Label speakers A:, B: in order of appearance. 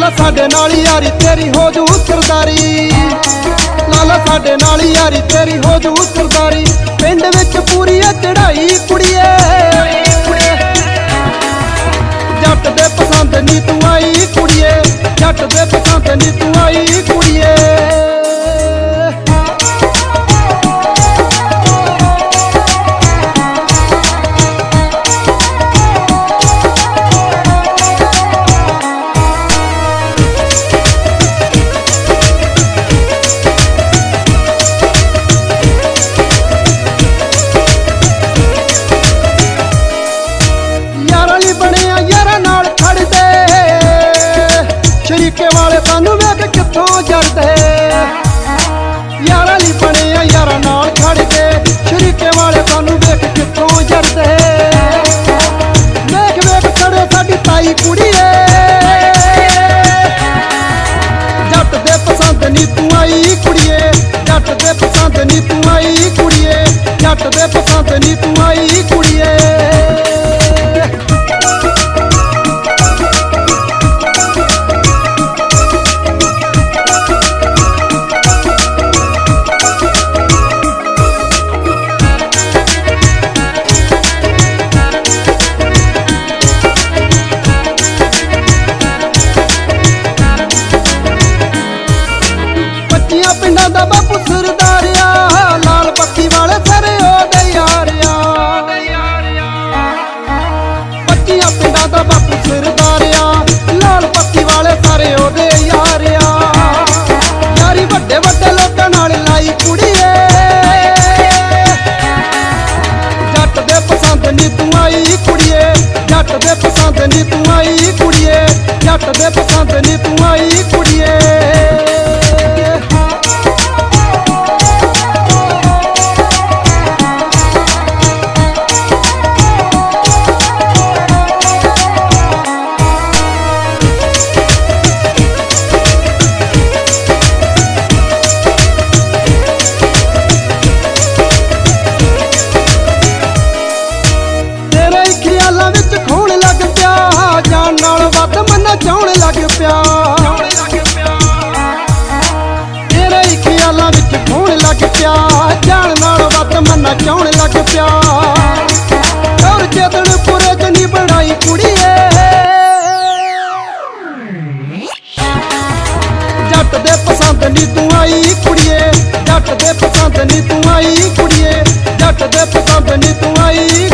A: ਲਾਲਾ ਸਾਡੇ ਨਾਲ यारी तेरी हो जू सरदारी, लाला साडे नाल यारी तेरी हो जू सरदारी। पिंड विच पूरी चढ़ाई कुड़िए, जट दे पसंद नी तू आई कुड़िए, जट दे पसंद नी तू आई कुड़िए। शरीके वाले सानू वेख कित्थों जरदे, यारां लई बने आ यारां नाल खड़ के। शरीके वाले सानू वेख कित्थों जरदे, वेख वेख खड़े साडी ताई कुड़िए, जट दे पसंद नी तू आई कुड़िए, जट दे पसंद नी तू आई कुड़िए, जट दे पसंद नी तू आई कुड़िए। पिंडां दा बापू सरदारिया, लाल पक्की वाले सारे ओदे यारिया। 25 पिंडां दा बापू सरदारिया, लाल पक्की वाले सारे ओदे यारिया। यारी वड्डे वड्डे लोकां नाल लाई कुड़िए, जट दे पसंद नी तू आई कुड़िए, जट दे पसंद नी तू आई कुड़िए, जट दे पसंद नी तू आई कुड़िए। चाउण लग प्या तेरे ही ख्यालां विच खोण लग प्या, जान नाल वध मन्ना चाउण लग प्या। और चेतनपुरे च नी बनाई कुड़िए, जट दे पसंद नी तू आई कुड़िए, जट दे पसंद नी तू आई कुड़िए, जट दे पसंद नी तू आई।